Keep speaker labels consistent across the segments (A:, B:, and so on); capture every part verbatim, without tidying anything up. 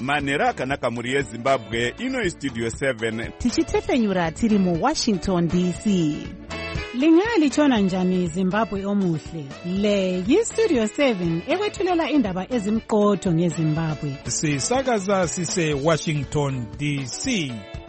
A: manhero akanaka mhuri yezimbabwe. Ino istudio seven
B: tichitefenyura tiri muwashington D C. Lingalitshona njani Zimbabwe omuhle? Le yistudio seven ekwethulela indaba ezimqotho ngeZimbabwe.
C: Sisakaza sise Washington D C.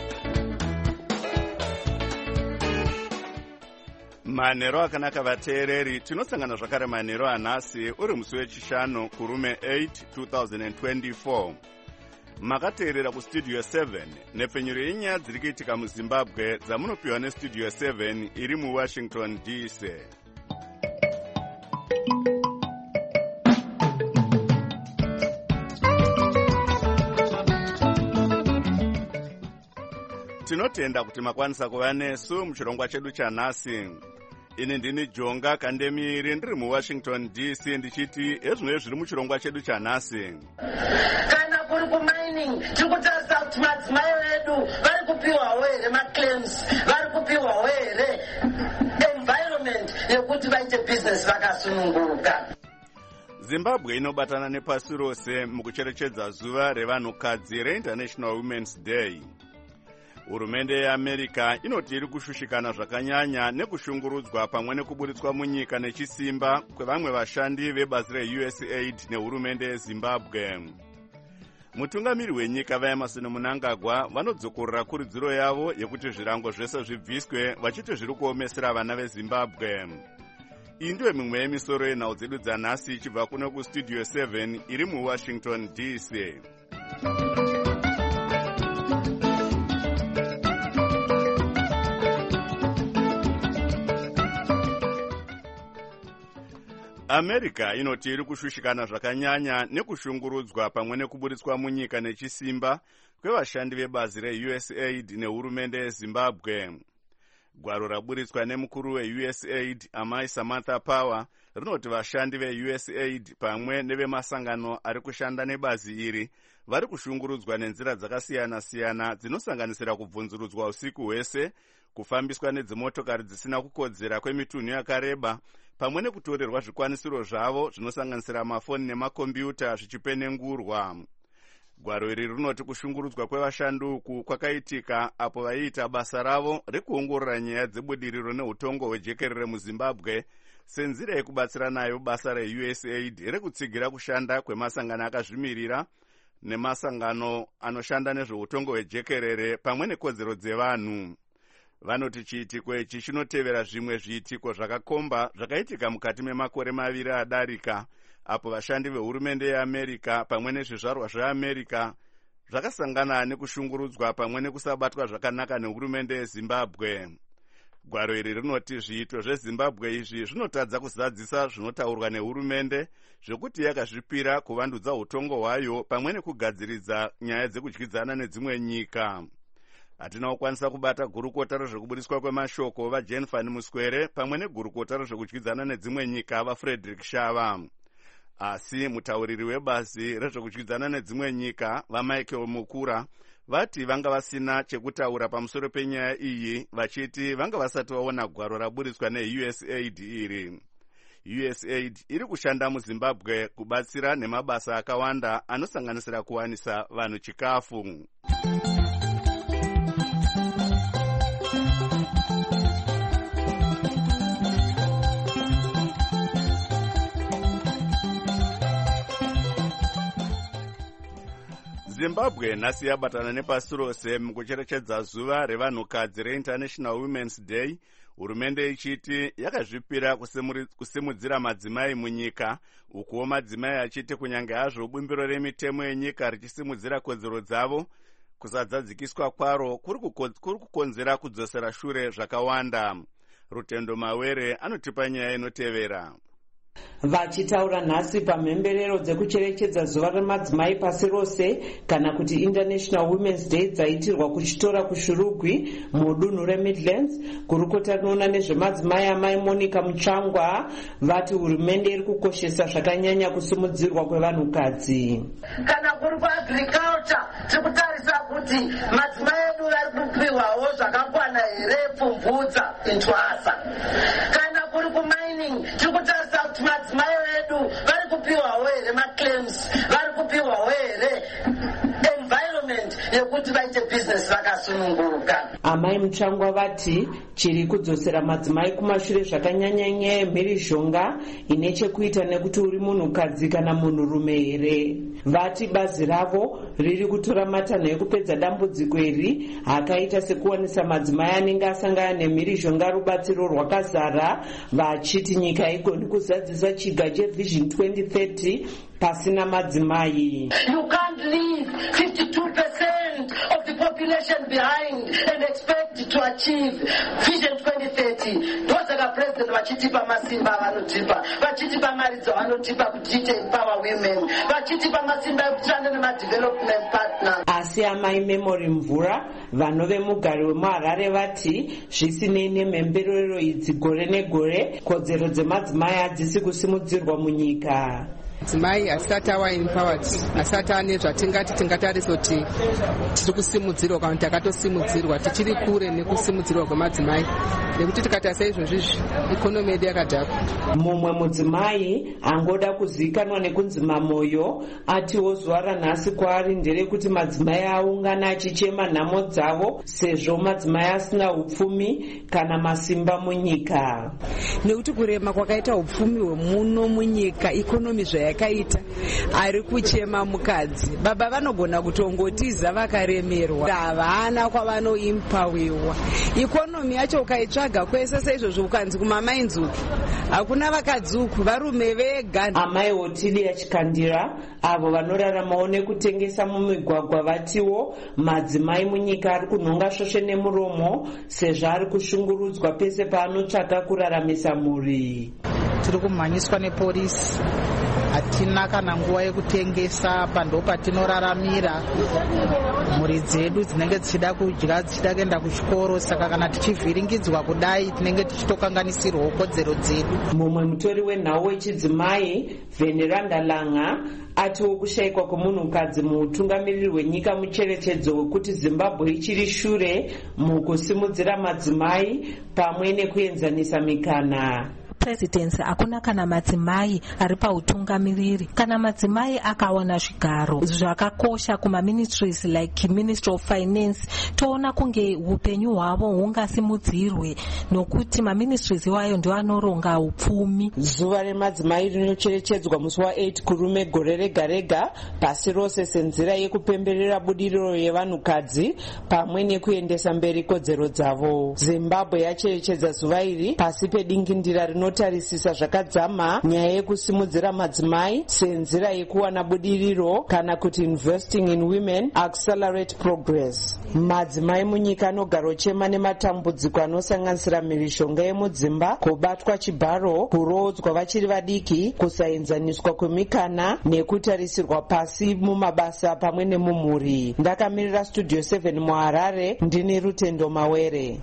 A: manhero akanaka vateereri, tinosangana zvakare manhero anhasi uri musi wechishanu kurume eight two thousand twenty-four. Makateerera kustudio seven nepfenyuro yenyaya dziri kuitika muzimbabwe dzamunopiwa nestudio seven iri muwashington D C. Tinotenda kuti makwanisa kuva nesu muchirongwa chedu chanhasi. Ini ndini Jonga Kandemiri ndiri muwashington D C ndichiti ezvino zviri muchirongwa chedu chanhasi.
D: Kana kuri kumining tikutarisa kuti madzimai vedu vari kupiwawo here maclaims, vari kupiwawo here environment yekuti vaite business vakasununguka.
A: Zimbabwe inobatana nepasi rose mukucherechedza zuva revanhukadzi reInternational Women's Day. Hurumende yeAmerica inoti iri kushushikana zvakanyanya nekushungurudzwa pamwe nekuburitswa munyika nechisimba kwevamwe vashandi vebazi reU S A I D nehurumende yeZimbabwe. Mutungamiri wenyika vaEmerson Mnangagwa vanodzokorera kurudziro yavo yekuti zvirango zvese zvibviswe vachiti zviri kuomesera vana veZimbabwe. Iyi ndiyo mimwe yemisoro yenhau dzedu dzanhasi ichibva kuno kustudio seven iri muwashington D C. America inoti iri kushushikana zvakanyanya nekushungurudzwa pamwe nekuburitswa munyika nechisimba kwevashandi vebazi reU S A I D nehurumende yeZimbabwe. Gwaro raburitswa nemukuru weU S A I D Amai Samantha Power rinoti vashandi veU S A I D pamwe nevemasangano ari kushanda nebazi iri vari kushungurudzwa nenzira dzakasiyana-siyana dzinosanganisira kubvunzurudzwa usiku hwese, kufambiswa nedzimotokari dzisina kukodzera kwemitunhu yakareba, pamwe nekutorerwa zvikwanisiro zvavo zvinosanganisira mafoni nemakombiyuta zvichipenengurwa. Gwaro iri rinoti kushungurudzwa kwevashandi uku kwakaitika apo vaiita basa ravo rekuongorora nyaya dzebudiriro neutongo hwejekerere muZimbabwe senzira yekubatsira nayo basa reU S A I D rekutsigira kushanda kwemasangano akazvimirira nemasangano anoshanda nezveutongo hwejekerere pamwe nekodzero dzevanhu. Vanoti chiitiko ichi chinotevera zvimwe zviitiko zvakakomba zvakaitika mukati memakore maviri adarika apo vashandi vehurumende yeAmerica pamwe nezvizvarwa zveAmerica zvakasangana nekushungurudzwa pamwe nekusabatwa zvakanaka nehurumende yeZimbabwe. Gwaro iri rinoti zviito zveZimbabwe izvi zvinotadza kuzadzisa zvinotaurwa nehurumende zvekuti yakazvipira kuvandudza utongo hwayo pamwe nekugadziridza nyaya dzekudyidzana nedzimwe nyika. Hatina kukwanisa kubata gurukota rezvekuburitswa kwemashoko vaJane Van Muswere pamwe negurukota rezvekudyidzana nedzimwe nyika vaFrederick Shava. Asi mutauriri webazi rezvekudyidzana nedzimwe nyika vaMichael Mukura vati vanga vasina chekutaura pamusoro penyaya iyi vachiti vanga vasati vaona gwaro raburitswa neU S A I D iri. U S A I D iri kushanda muZimbabwe kubatsira nemabasa akawanda anosanganisira kuwanisa vanhu chikafu. Zimbabwe nhasi yabatana nepasi rose mukucherechedza zuva revanhukadzi reInternational Women's Day, hurumende ichiti yakazvipira kusimudzira madzimai munyika, ukuwo madzimai achiti kunyange hazvo bumbiro remitemo yenyika richisimudzira kodzero dzavo, kusadzadzikiswa kwaro kuri kukonzera kudzosera shure zvakawanda. Rutendo Mawere anotipa nyaya inotevera.
E: Vachitaura nhasi pamhemberero dzekucherechedza zuva remadzimai pasi rose kana kuti International Women's Day dzaitirwa kuchitora kushurugwi mudunhu reMidlands, gurukota rinoona nezvemadzimai Amai Monica Mutsvangwa vati hurumende iri kukoshesa zvakanyanya kusimudzirwa kwevanhukadzi.
D: Kana kuri kuagriculture tikutarisa kuti madzimai edu vari kupiwawo zvakakwana here pfumvudza intwasa. Kana kuri kumining tikutarisa kuti madzimai edu vari kupiwawo here maclaims, vari kupiwawo here akasununguka.
E: Amai Mutsvangwa vati chiri kudzosera madzimai kumashure zvakanyanya nyaya yemhirizhonga ine chekuita nekuti uri munhukadzi kana munhurume here. Vati bazi ravo riri kutora matanho ekupedza dambudziko iri akaita sekuwanisa madzimai anenge asangana nemhirizhonga rubatsiro rwakazara, vachiti nyika igoni kuzadzisa chiga chevision twenty thirty pasina madzimai.
D: You can't leave fifty-two percent of the population behind and expect to achieve vision twenty thirty. Ndosaka president vachitipa masimba vanotipa, vachitipa mari dzavanotipa kuti tiite empower women, vachitipa masimba ekushanda nema-development partners.
E: Asi amai Memory Mvura vanove mugari wemuHarare vati zvisinei nemhemberero idzi gore negore kodzero dzemadzimai hadzisi kusimudzirwa munyika.
F: Madzimai asati ava empowered, asati ane zvatingati tingatarisa kuti tiri kusimudzirwa kana takatosimudzirwa, tichiri kure nekusimudzirwa kwemadzimai, nekuti tikatarisa izvozvizvi ikonomi yedu yakadhakwa.
E: Mumwe mudzimai angoda kuzivikanwa nekunzi Mamoyo atiwo zuva ranhasi kwaari nderekuti madzimai aungana achichema nhamo dzavo sezvo madzimai asina upfumi kana masimba munyika.
G: Nekuti kurema kwakaita upfumi hwemuno munyika, ikonomi zvayakaita, ari kuchema mukadzi. Baba vanogona kutongotiza vakaremerwa, havana kwavanoimpawiwa. Ikonomi yacho ukaitsvaga kwese seizvozvo ukanzi kumamai nzuku, hakuna vakadzuku, varume vega.
E: Amai Otili Chikandira avo vanoraramawo nekutengesa mumigwagwa vatiwo madzimai munyika ari kunhonga svosve nemuromo sezvo ari kushungurudzwa pese paanotsvaka kuraramisa mhuri.
H: Tiri kumhanyiswa nepolisi, hatina kana nguva yekutengesa, pando patinoraramira. Mhuri dzedu dzinenge dzichida kudya, dzichida kuenda kuchikoro, saka kana tichivhiringidzwa kudai tinenge tichitokanganisirwa kodzero dzedu.
E: Mumwe mutori wenhau wechidzimai Veneranda Langa atiwo kushayikwa kwemunhukadzi muutungamiriri hwenyika mucherechedzo wekuti Zimbabwe ichiri shure mukusimudzira madzimai pamwe nekuenzanisa mikana.
I: Presidency hakuna kana madzimai ari pautungamiriri. Kana madzimai akawana zvigaro zvakakosha kuma ministries like Ministry of Finance, toona kunge upenyu hwavo hungasimudzirwe nokuti ma ministries iwayo ndio anoronga upfumi.
E: Zuva remadzimai rinocherechedzwa musi wa8 kurume gore rega rega pasi rose senzira yekupemberera budiriro yevanhukadzi pamwe nekuendesa mberi kodzero dzavo. Zimbabwe yacherechedza zuva iri pasi pedingindira rino tarisisa zvakadzama nyaya yekusimudzira madzimai senzira yekuwana budiriro kana kuti investing in women accelerate progress. Madzimai munyika anogara chema nematambudziko anosanganisira mhirizhonga yemudzimba, kubatwa chibharo, kurodzwa vachiri vadiki, kusaenzaniswa kwemikana nekutarisirwa pasi mumabasa pamwe nemumhuri. Ndakamirira Studio seven muHarare, ndini Rutendo Mawere.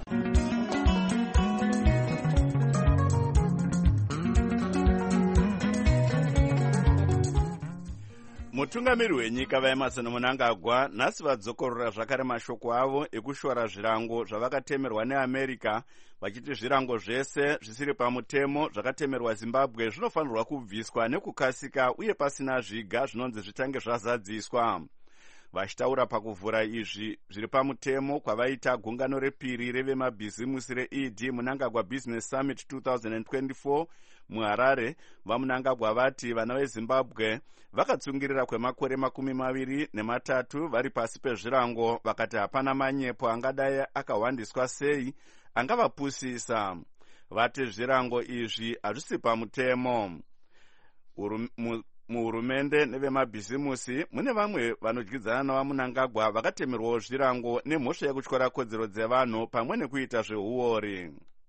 A: Mutungamiri wenyika vaEmmerson Mnangagwa nhasi vadzokorora zvakare mashoko avo ekushora zvirango zvavakatemerwa neAmerica, vachiti zvirango zvese zvisiri pamutemo zvakatemerwa Zimbabwe zvinofanirwa kubviswa nekukasika uye pasina zviga zvinonzi zvitange zvazadziswa. Vachitaura pakuvhura izvi zviri pamutemo kwavaita gungano repiri revemabhizimusi reE D Mnangagwa Business Summit twenty twenty-four muHarare, vaMnangagwa vati vana veZimbabwe vakatsungirira kwemakore makumi maviri nematatu vari pasi pezvirango, vakati hapana manyepo angadai akawandiswa sei angavapusisa. Vati zvirango izvi hazvisi pamutemo. Muhurumende nevemabhizimusi mune vamwe vanodyidzana navaMnangagwa vakatemerwawo zvirango nemhosva yekutyora kodzero dzevanhu pamwe nekuita zveuori.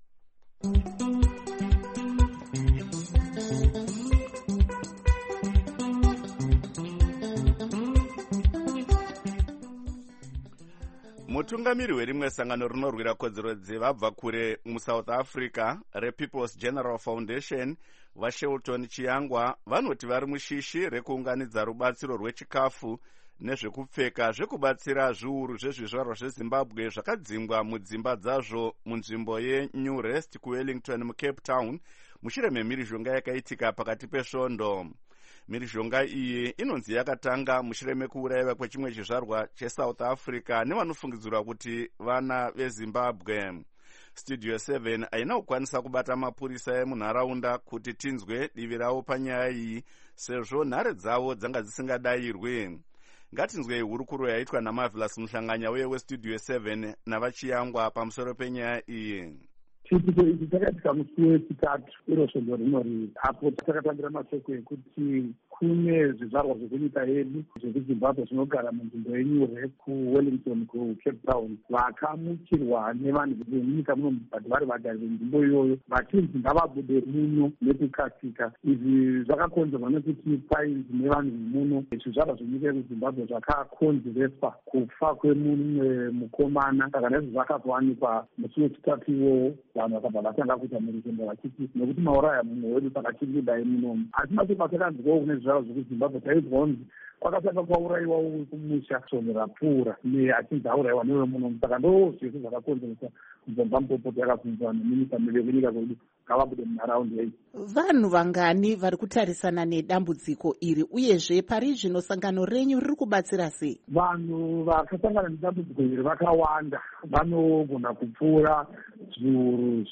A: Mutungamiri werimwe sangano rinorwira kodzero dzevabva kure muSouth Africa rePeople's General Foundation vaShelton Chiyangwa vanoti vari mushishi rekuunganidza rubatsiro rwechikafu nezvekupfeka zvekubatsira zviuru zvezvizvarwa zveZimbabwe zvakadzingwa mudzimba dzazvo munzvimbo yeNew Rest kuWellington muCape Town mushure memhirizhonga yakaitika pakati pesvondo. mhirizhonga iyi inonzi yakatanga mushure mekuurayiwa kwechimwe chizvarwa chesouth africa nevanofungidzirwa kuti vana vezimbabwe. Studio seven haina kukwanisa kubata mapurisa emunharaunda kuti tinzwe divi ravo panyaya iyi sezvo nhare dzavo dzanga dzisingadayirwi. Ngatinzwei hurukuro yaitwa naMarvelous Muhlanganya uye weStudio seven navachiyangwa pamusoro penyaya iyi.
J: Chiitiko ichi chakaitika musi wechitatu iro shoko rinori apo takatambira mashoko ekuti kune zvizvarwa zvekunyika yedu zvekuzimbabwe zvinogara munzvimbo yenyure kuwellington kucape town vakamukirwa nevanhu vemunyika muno but vari vagari venzvimbo iyoyo vachinzi ngavabude muno nekukasika. Izvi zvakakonzerwa nekuti painzi nevanhu vemuno zvizvarwa zvenyika yekuzimbabwe zvakakonzereswa kufa kwemumwe mukomana saka naizvo zvakazowanikwa musi wechitatu iwowo vanhu vakabva vatanga kuita mhirizhonga vachiti nekuti mauraya mumwe wedu saka tiri kudai munomu. Asi machoko atakanzwawo kune zvizvarwa zvekuzimbabwe taizwa kunzi kwakatanga kwaurayiwa kumusha sono rapfuura neachinzi aurayiwa newe munomu saka ndo zvese zvakakonzeresa kubvomba mupopoto yakabvunzwa neminisa miviri kunyika kwedu ngavabude munharaunda iyi.
B: Vanhu vangani vari kutarisana nedambudziko iri uyezve pari zvino sangano renyu riri kubatsira sei?
J: Vanhu vakasangana nedambudziko iri vakawanda, vanogona kupfuura zviuru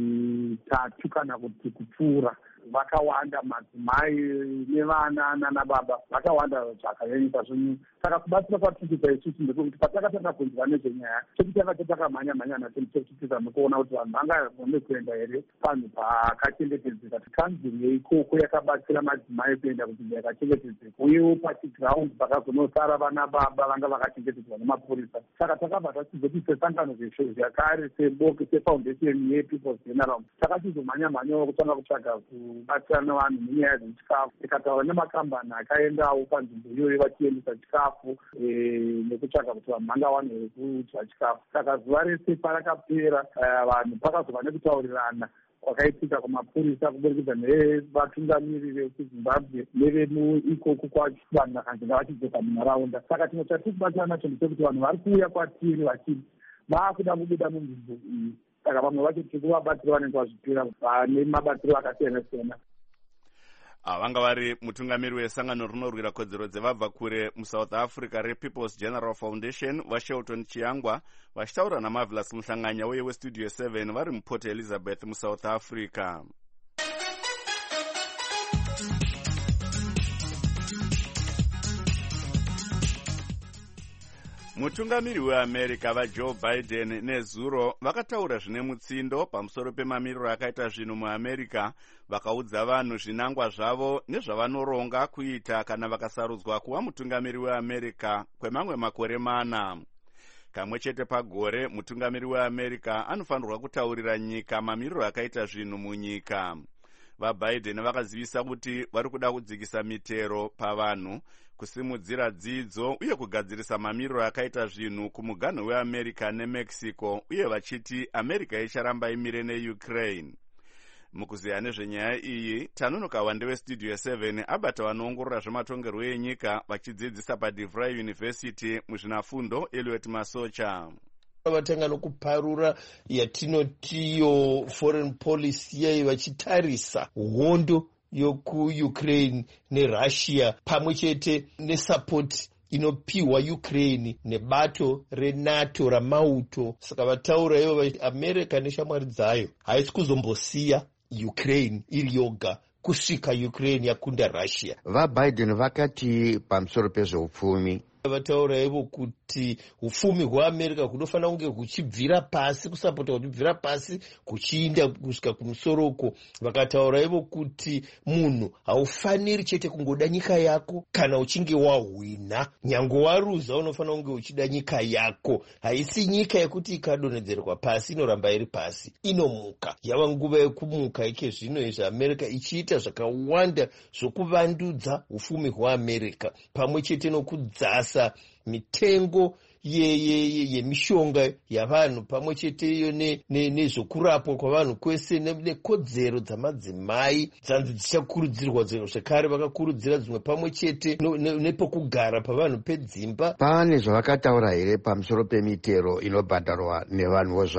J: zvitatu kana kuti kupfuura. Vakawanda madzimai nevana nanababa vakawanda zvakanyanyisa zvinhu. Saka kubatsira kwatikuita isusu ndekuti patakatanga kunzwa nezvenyaya chekuti takati takamhanya mhanya nacho tichitiza nekuona kuti vanhu vangagone kuenda here panhu pakachengetedzeka. Kanzuri yeikoko yakabatsira madzimai kuenda kunzvimbo yakachengetedzeka uyewo pachiground pakazonosara vana baba vanga vakachengetedzwa nemapurisa. Saka takabva tachizoti sesangano zvakare seboke sefoundation yepeoples general takachizomhanya mhanyawo kutanga kutsvaga kubatsira nevanhu munyaya dzechikafu. Tikataura nemakambani akaendawo panzvimbo iyoyo vachiendesa chikafu nekutsvaga kuti vanhu vangawane here kudya chikafu. Saka zuva rese parakapera vanhu pakazova nekutaurirana kwakaitika kumapurisa kuburikidza nevatungamiriri vekuzimbabwe nevemuikoko kwacho vanhu vakanzi ngavachidzoka munharaunda. Saka chimwe chatiri kubatsira nacho ndechekuti vanhu vari kuuya kwatiri vachiti vaakuda kubuda munzvimbo iyi. Saka vamwe vacho tiri kuvabatsira vanenge vazvipira vane mabatsiro akasiyana siyana.
A: Vanga vari mutungamiri wesangano rinorwira kodzero dzevabva kure muSouth Africa rePeoples General Foundation vaShelton Chiyangwa vachitaura naMarvelous Muhlanganya uye weStudio seven vari muPort Elizabeth muSouth Africa. Mutungamiri weAmerica vaJoe Biden nezuro vakataura zvine mutsindo pamusoro pemamiriro akaita zvinhu muAmerica, vakaudza vanhu zvinangwa zvavo nezvavanoronga kuita kana vakasarudzwa kuva mutungamiri weAmerica kwemamwe makore mana. Kamwe chete pagore mutungamiri weAmerica anofanirwa kutaurira nyika mamiriro akaita zvinhu munyika. VaBiden vakazivisa kuti vari kuda kudzikisa mitero pavanhu, kusimudzira dzidzo uye kugadzirisa mamiriro akaita zvinhu kumuganhu weAmerica neMexico, uye vachiti America icharamba imire neUkraine. Mukuziya nezvenyaya iyi, tanonoka wande weStudio seven abata vanoongorora zvematongerwo enyika vachidzidzisa paDeVry University muzvinafundo Eliot Masocha.
K: Vatanga nokuparura yatinotiyo foreign policy yai vachitarisa hondo yokuUkraine neRussia pamwe chete nesupport inopiwa Ukraine nebato reNATO ramauto. Saka vataura ivo America neshamwari dzayo haisi kuzombosiya Ukraine iri yoga kusvika Ukraine yakunda Russia.
L: VaBiden vakati pamusoro pezveupfumi
K: vataura ivo kuti upfumi hweAmerica hunofanira kunge huchibvira pasi, kusapota huchibvira pasi kuchiinda kusvika kumusoroko. Vakataura ivo kuti munhu haufaniri chete kungoda nyika yako kana uchinge wahwina, nyange waruza unofanira kunge uchida nyika yako. Haisi nyika yekuti ikadonhedzerwa pasi inoramba iri pasi, inomuka. Yava nguva yekumuka ike zvino izvi America ichiita zvakawanda zvokuvandudza upfumi hweAmerica pamwe chete nokudzasa mitengo yemishonga ye, ye, ye yavanhu pamwe chete iyo nezvokurapwa kwavanhu kwese nekodzero dzamadzimai dzanzi dzichakurudzirwa zvekare. Vakakurudzira dzimwe pamwe chete nepokugara pavanhu pedzimba.
L: Pane zvavakataura here pamusoro pemitero inobhadharwa nevanhuwo zvavo?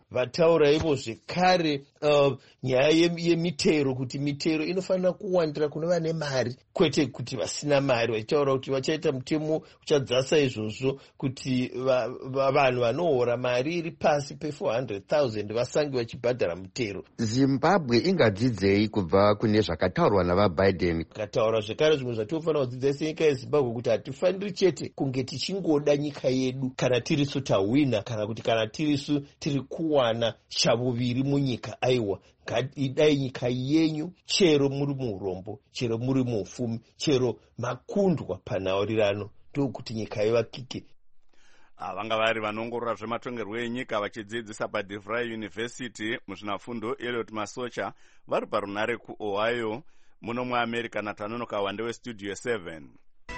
K: vataura ivo zvekare uh, nyaya yemitero, kuti mitero inofanira kuwandira kune vane mari kwete kuti vasina mari, vachitaura kuti vachaita mutemo uchadzasa izvozvo kuti vanhu vanohora mari iri pasi pe four hundred thousand vasange vachibhadhara mutero.
L: Zimbabwe ingadzidzei kubva kune zvakataurwa navaBiden?
K: Akataura zvekare zvimwe zvatinofanira kudzidza senyika yeZimbabwe kuti hatifaniri chete kunge tichingoda nyika yedu kana tirisu tawina, kana kuti kana tirisu tiri kuwana shavuviri munyika. Aiwa, idai nyika yenyu, chero muri muurombo, chero muri muufumi, chero makundwa panhaurirano, ndokuti nyika ivakike.
A: Vanga vari vanongorora zvematongerwo enyika vachidzidzisa paDeVry University muzvinafundo Elliot Masocha vari parunare kuOhio muno muAmerica. Natanonoka wande weStudio seven.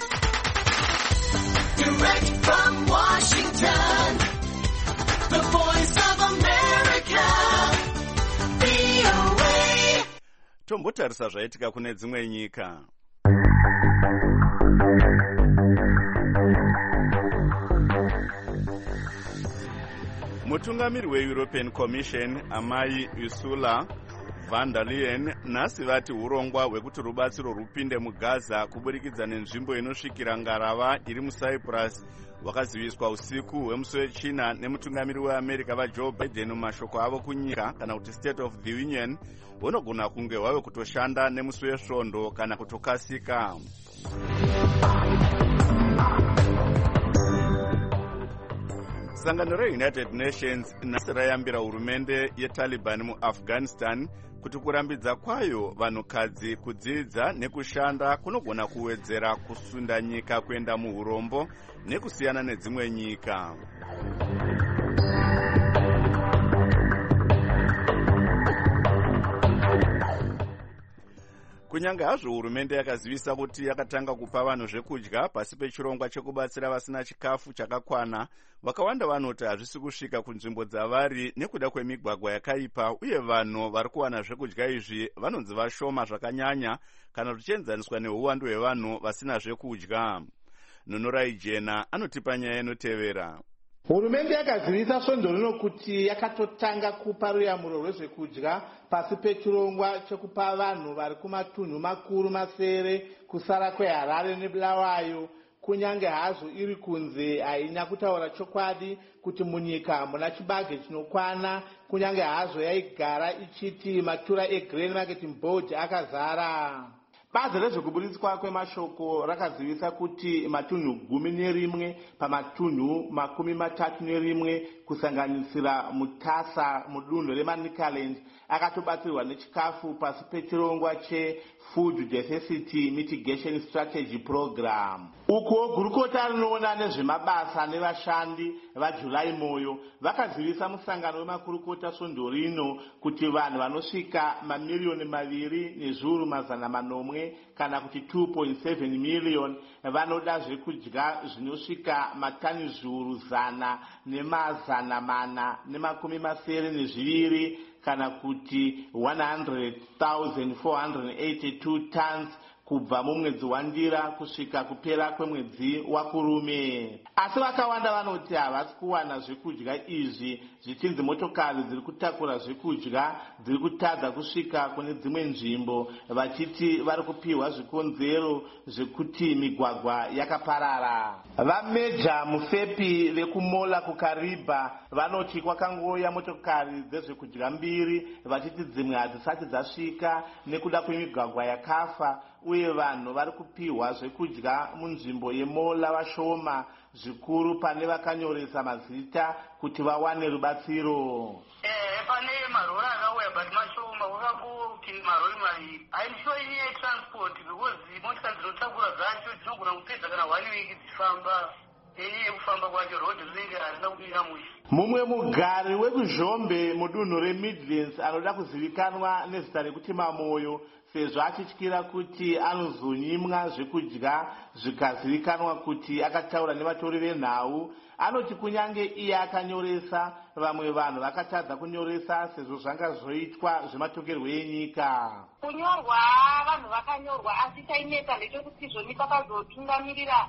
A: Direct from Washington, the voice of America, V O A. Tombotarisa zvaitika kune dzimwe nyika. Mutungamiri weEuropean Commission amai Ursula von der Leyen nhasi vati urongwa hwekuti rubatsiro rupinde muGaza kuburikidza nenzvimbo inosvikira ngarava iri muCyprus hwakaziviswa usiku hwemusi wechina nemutungamiri weAmerica vaJoe Biden mumashoko avo kunyika kana kuti State of the Union hunogona kunge hwave kutoshanda nemusi wesvondo kana kutokasika. Sangano reUnited Nations nhasi rayambira hurumende yeTaliban muAfghanistan kuti kurambidza kwayo vanhukadzi kudzidza nekushanda kunogona kuwedzera kusunda nyika kuenda muurombo nekusiyana nedzimwe nyika. Kunyange hazvo hurumende yakazivisa kuti yakatanga kupa vanhu zvekudya pasi pechirongwa chekubatsira vasina chikafu chakakwana, vakawanda vanoti hazvisi kusvika kunzvimbo dzavari nekuda kwemigwagwa yakaipa, uye vanhu vari kuwana zvekudya izvi vanonzi vashoma zvakanyanya kana zvichienzaniswa neuwandu hwevanhu vasina zvekudya. Nonorai Jena anotipa nyaya inotevera.
M: Hurumende yakazivisa svondo rino kuti yakatotanga kupa ruyamuro rwezvekudya pasi pechirongwa chekupa vanhu vari kumatunhu makuru masere kusara kweHarare neBulawayo, kunyange hazvo iri kunze haina kutaura chokwadi kuti munyika muna chibage chinokwana, kunyange hazvo yaigara ichiti matura eGrain Marketing Board akazara. Bazi rezvekuburitswa kwemashoko rakazivisa kuti matunhu gumi nerimwe pamatunhu makumi matatu nerimwe kusanganisira Mutasa mudunhu reManicaland akatobatsirwa nechikafu pasi pechirongwa cheFood Deficit Mitigation Strategy Program. Uko gurukota rinoona nezvemabasa nevashandi vaJulai Moyo vakazivisa musangano wemakurukota svondo rino kuti vanhu vanosvika mamiliyoni maviri nezviuru mazana manomwe kana kuti two point seven million vanoda zvekudya zvinosvika matani zviuru zana nemazana mana nemakumi masere nezviviri kana kuti one hundred thousand four hundred eighty-two tons kubva mumwedzi waNdira kusvika kupera kwemwedzi waKurume. Asi vakawanda vanoti havasi kuwana zvekudya izvi, zvichinzi motokari dziri kutakura zvekudya dziri kutadza kusvika kune dzimwe nzvimbo, vachiti vari kupiwa zvikonzero zvekuti migwagwa yakaparara. Vameja Mufepi vekumola kuKariba vanoti kwakangoya motokari dzezvekudya mbiri, vachiti dzimwe hadzisati dzasvika nekuda kwemigwagwa yakafa, uye vanhu vari kupiwa zvekudya munzvimbo yemola vashoma zvikuru pane vakanyoresa mazita kuti vawane rubatsiro.
N: Eh, pane marori akauya but mashoma wakakuti marori maviri. Haisho iye transport because motikari dzinotakura dzacho dzinogona kupedza kana one week dzichifamba. Eye kufamba kwacho road rinenge harina kumira musha.
M: Mumwe mugari wekuzhombe mudunhu reMidlands anoda kuzivikanwa nezita rekuti Mamoyo sezvo achityira kuti anozonyimwa zvekudya zvikazivikanwa kuti akataura nevatori venhau, anoti kunyange iye akanyoresa, vamwe vanhu vakatadza kunyoresa sezvo zvanga zvoitwa zvematongerwo enyika.
O: Kunyorwa vanhu vakanyorwa, asi chainetsa ndechekuti izvoni pakazotungamirira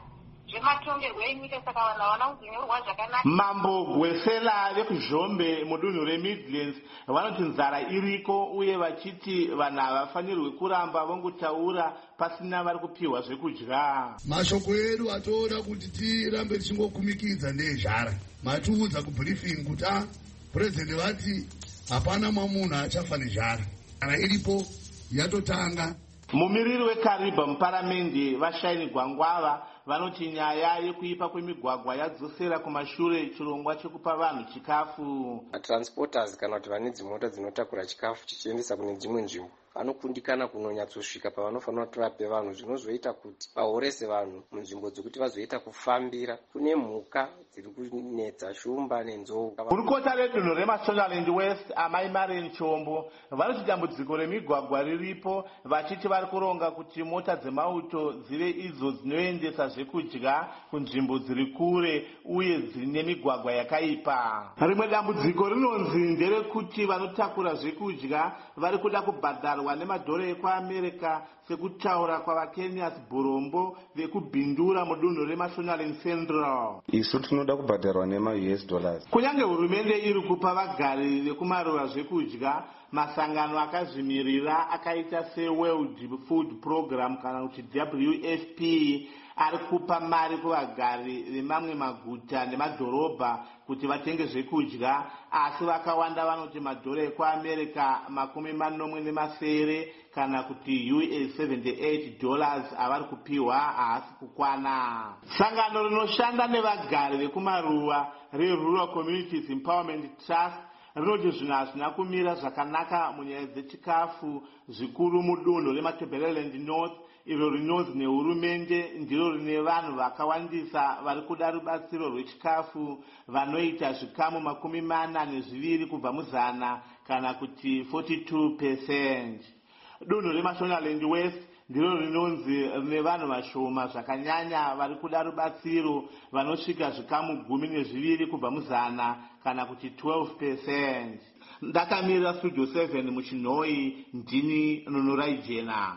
O: zvematongerwo enyika, saka vanhu havana kuzonyorwa zvakanaka.
M: Mambo Gwesela vekuzhombe mudunhu reMidlands vanoti nzara iriko uye vachiti vanhu havafanirwi kuramba vongotaura pasina vari kupiwa zvekudya.
P: Mashoko edu atoda kuti tirambe tichingokumikidza ndezvara. Matiudza kubriefing kuti ah president vati hapana mamunhu achafa nezvara. Zvara iripo yatotanga.
M: Mumiriri weKariba muparamende vaShaini Gwangwava vanoti nyaya yekuipa kwemigwagwa yadzosera kumashure chirongwa chekupa vanhu chikafu.
Q: Transporters kana kuti vane dzimota dzinotakura chikafu chichiendesa kune dzimwe nzvimbo vanokundikana kunonyatsosvika pavanofanira kuti vape vanhu, zvinozoita kuti vahorese vanhu munzvimbo dzekuti vazoita kufambira. Kune mhuka dziri kunetsa, shumba nenzou.
M: Gurukota redunhu reMashonaland West amai Maren Chombo vanoti dambudziko remigwagwa riripo, vachiti vari kuronga kuti mota dzemauto dzive idzo dzinoendesa zvekudya kunzvimbo dziri kure uye dzine migwagwa yakaipa. Rimwe dambudziko rinonzi nderekuti vanotakura zvekudya vari kuda kubhadharwa nemadhora ekuAmerica sekutaura kwavaKenyas Burombo vekubhindura mudunhu reMashonaland Central.
R: Isu tinoda kubhadharwa nema-U S dollars.
M: Kunyange hurumende iri kupa vagari vekumaruva zvekudya, masangano akazvimirira akaita seWorld Food Program kana kuti W F P ari kupa mari kuvagari vemamwe maguta nemadhorobha kuti vatenge zvekudya, asi vakawanda vanoti madhora ekuAmerica makumi manomwe nemasere kana kuti U S seventy-eight dollars avari kupiwa haasi kukwana. Sangano rinoshanda nevagari vekumaruva reRural Communities Empowerment Trust rinoti zvinhu hazvina kumira zvakanaka munyaya dzechikafu zvikuru mudunhu reMatabeleland North, iro rinonzi nehurumende ndiro rine vanhu vakawandisa vari kuda rubatsiro rwechikafu vanoita zvikamu makumi mana nezviviri kubva muzana kana kuti forty-two percent. Dunhu reMashonaland West ndiro rinonzi rine vanhu vashoma zvakanyanya vari kuda rubatsiro vanosvika zvikamu gumi nezviviri kubva muzana kana kuti twelve percent. Ndakamirira Studio seven muchinhoi, ndini Nunurai Jena.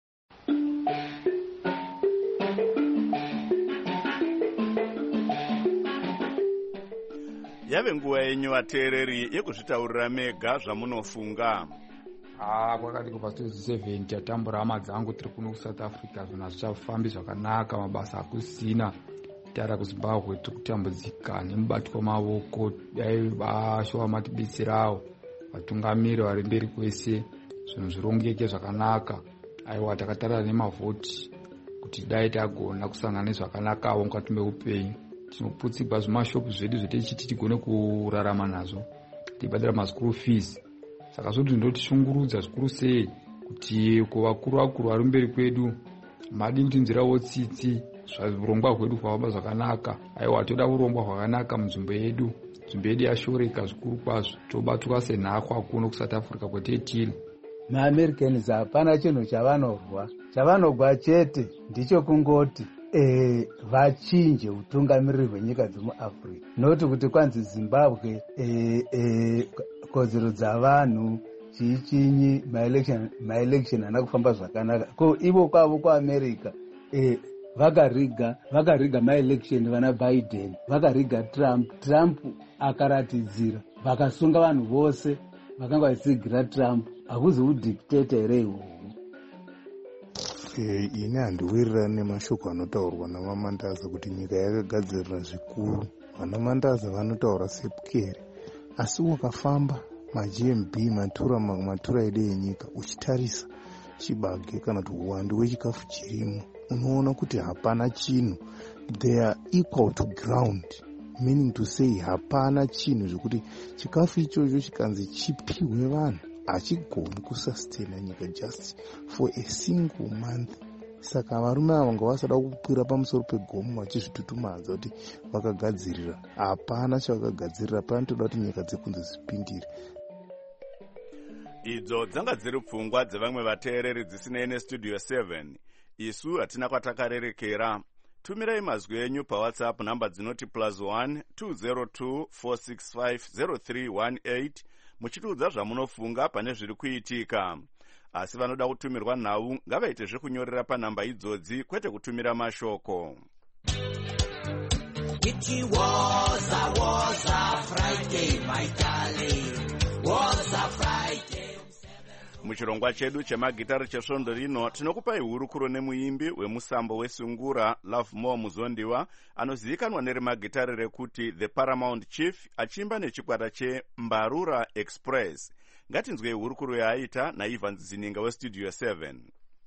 A: Yave nguva yenyu vateereri yekuzvitaurira mega zvamunofunga.
S: Ah, kwakati kubva Studio seven tatambura hama dzangu tiri kuno kuSouth Africa, zvinhu hazvichafambi zvakanaka, mabasa hakusina. Tara kuZimbabwe tiri kutambudzika nemubatwa wemaoko, dai vashova matibetserawo vatungamiri vari mberi kwese zvinhu zvirongeke zvakanaka. Aiwa takatarira nemavhoti kuti dai tagona kusangana zvakanakawo mukati meupenyu. Tinoputsigwa zvimashopu zvedu zvetichiti tigone kurarama nazvo, tibhadhara maschool fees. Saka zvoti ndotishungurudza zvikuru sei kuti kuvakuru vakuru vari mberi kwedu madi kuti nzirawo tsitsi zvirongwa hwedu hwava zvakanaka. Aiwa toda urongwa hwakanaka munzvimbo yedu, nzvimbo yedu yashoreka zvikuru kwazvo, tobatwa senhakwa kuno kuSouth Africa kwetetiri.
T: MaAmericans hapana chinhu chavanorwa, chavanogwa chete ndicho kungoti e, vachinje utungamiriri hwenyika dzemuAfrica. Noti kuti kwanzi Zimbabwe e, e, kodzero dzavanhu chichinyi maelection maelection ana kufamba zvakanaka. Ko ivo kwavo kuAmerica e, vakariga vakariga maelection vana Biden, vakariga Trump. Trump akaratidzira vakasunga vanhu vose vakanga vachitsigira Trump. Hakuzi udictator here ihwohwo.
U: E, ine handiwirirani nemashoko anotaurwa navaMandaza kuti nyika yakagadzirira zvikuru. Vanamandaza vanotaura sepukere, asi wakafamba maG M B matura matura edu enyika uchitarisa chibage kana kuti uwandu hwechikafu chirimo, unoona kuti hapana chinhu. They are equal to ground, meaning to say hapana chinhu zvokuti chikafu ichocho chikanzi chipiwe vanhu hachigoni kusustain nyika just for a single month. Saka varume ava vanga vasada kukwira pamusoro pegomo vachizvitutumadza kuti vakagadzirira. Hapana chavakagadzirira, panotoda kuti nyika dzekunze dzipindire.
A: Idzo dzanga dziri pfungwa dzevamwe vateereri dzisinei neStudio seven. Isu hatina kwatakarerekera. Tumirai mazwi enyu paWhatsApp namba dzinoti plus one two zero two four six five zero three one eight muchitiudza zvamunofunga pane zviri kuitika. Asi vanoda kutumirwa nhau ngavaite zvekunyorera panhamba idzodzi kwete kutumira mashoko.
C: It was a was a Friday, my darling. Was a Friday.
A: Muchirongwa chedu chemagitari chesvondo rino tinokupai hurukuro nemuimbi wemusambo wesungura Love More Muzondiwa anozivikanwa nerimagitari rekuti The Paramount Chief achiimba nechikwata cheMbarura Express. Ngatinzwei hurukuro yaaita naIvan Zininga westudio seven.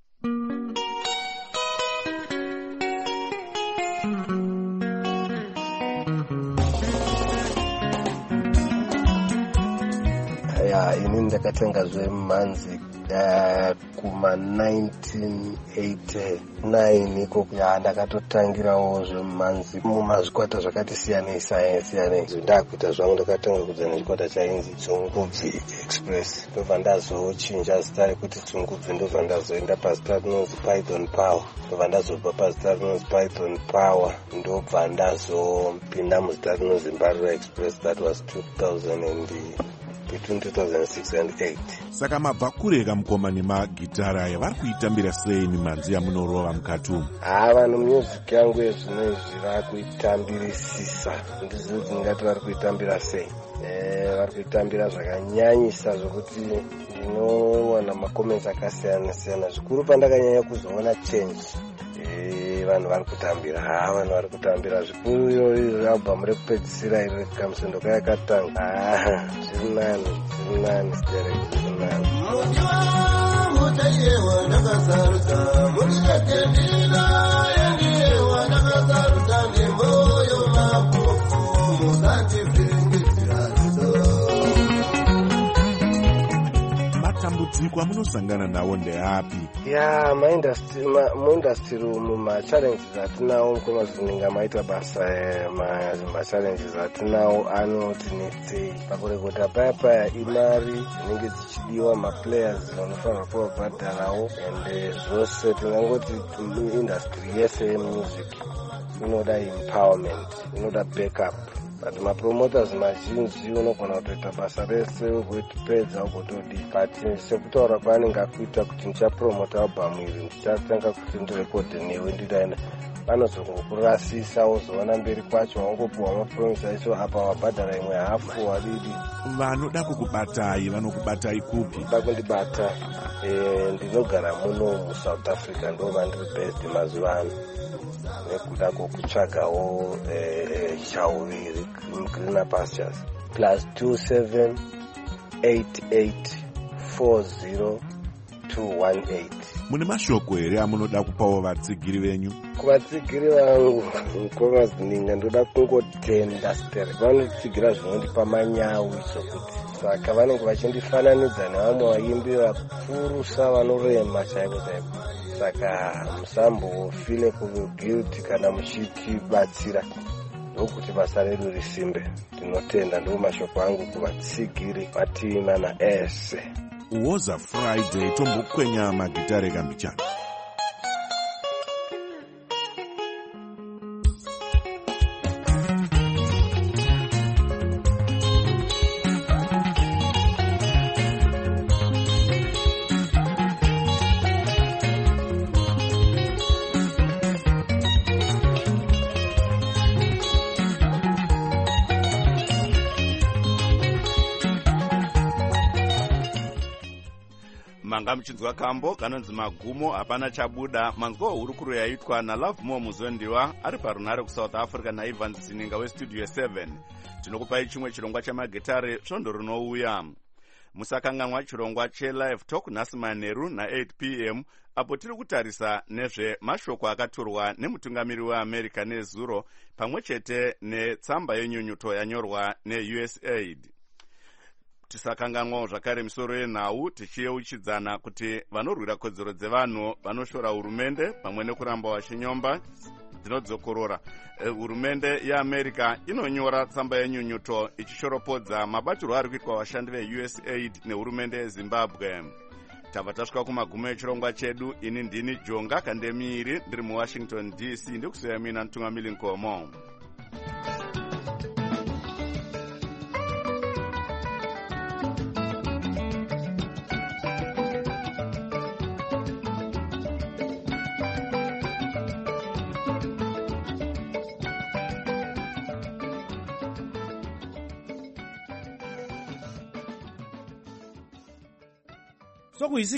V: Ya, ini ndakatenga zvemanzi uh, kuma nineteen eighty-nine iko ya ndakatotangirawo zvemanzi mumazvikwata zvakati siyanei siyanei. Ndakuita zvangu ndakatenga kudza nechikwata chainzi Tsungubvi Express. Ndobva ndazochinja zita rekuti Tsungubvi, ndobva ndazoenda pazita rinonzi Python Power. Ndobva ndazobva pazita rinonzi Python Power ndobva ndazopinda muzita rinonzi Mbarura Express. That was two thousand and between two thousand six and eight.
W: Saka mabva kureka mukomani magitara aya vari kuitambira sei mimanzi yamunorova mukati umu?
V: Ah, vanhu music yangu yezvinezvi vari kuitambirisisa. Ndizvo ndingati vari kuitambira sei. Eh, vari kuitambira zvakanyanyisa zvokuti ndinowana makomenti akasiyana siyana. Zvikuru pandakanyanya kuzoona change. Eh, vanhu vari kutambira. Ah, vanhu vari kutambira zvikuru. Iyo album rekupedzisira iri kamusendo kayakatanga. Ah, zviri nani, zviri nani, stereo, zviri nani. Mutayewa ndakasaruka, mutayewa yandiyewa ndakasaruka nemoyo mapofu, musativhengedzera rudo.
W: Matambudziko amunosangana nawo ndeapi?
V: Ya, maindustry muindustry umu machallenges atinawo nkomazininga maita basa machallenges atinawo anoti netsei pakurekota paya paya imari dzinenge dzichidiwa maplayers vanofanira kuvabhadharawo ende zvose tinangoti industry yese yemusic inoda empowerment, inoda backup. But mapromoters mazhinji unogona kutoita basa rese ugotipedza ugotodi, but sekutaura kwaanenge akuita kuti ndichapromota album iri ndichatanga kuti ndirekodhe newe ndidaina vanozongokurasisa wozoona mberi kwacho wangopuwa mapromisa iso apa wabhadhara imwe hafu wadidi.
W: Vanoda kukubatai vanokubatai kupi?
V: Da kundibata ndinogara muno muSouth Africa ndo vandiri based mazuva ano nekuda kwokutsvagawo chauviri greener pastures. Plus two seven eight eight four zero two one eight.
W: Mune mashoko here amunoda kupawo vatsigiri venyu?
V: Kuvatsigiri vangu nkomazininga ndoda kungotenda stere. Vanotsigira zvinondipa manyawi sokuti saka vanenge vachindifananidza nevamwe vaimbi vapurusa vanorema chaivo chaivo. Saka musambofile kuguilty kana muchitibatsira ndokuti basa redu risimbe. Tinotenda ndo mashoko angu kuvatsigiri vatimana ese.
W: Woza Friday tombokwenya magitare kambichana.
A: Manga muchinzwa kambo kanonzi magumo hapana chabuda. Manzwa hurukuro yaitwa naLove More Muzondiwa ari parunhare kuSouth Africa naIvan Zininga westudio seven. Tinokupai chimwe chirongwa chamagitare svondo rinouya. Musakanganwa chirongwa cheLive Talk nhasi manheru na-eight p m apo tiri kutarisa nezve mashoko akatorwa nemutungamiri weAmerica nezuro pamwe chete netsamba yenyunyuto yanyorwa neU S A I D. Tisakanganwa zvakare misoro yenhau tichiyeuchidzana kuti vanorwira kodzero dzevanhu vanoshora hurumende pamwe nekuramba vachinyomba dzinodzokorora. Hurumende yeAmerica inonyora tsamba yenyunyuto ichishoropodza mabatirwo ari kuitwa vashandi veU S A I D nehurumende yeZimbabwe. Tabva tasvika kumagumo echirongwa chedu. Ini ndini Jonga Kandemiiri ndiri muWashington D C ndikusuya mina Ntungamili Nkomo.
D: so kuisi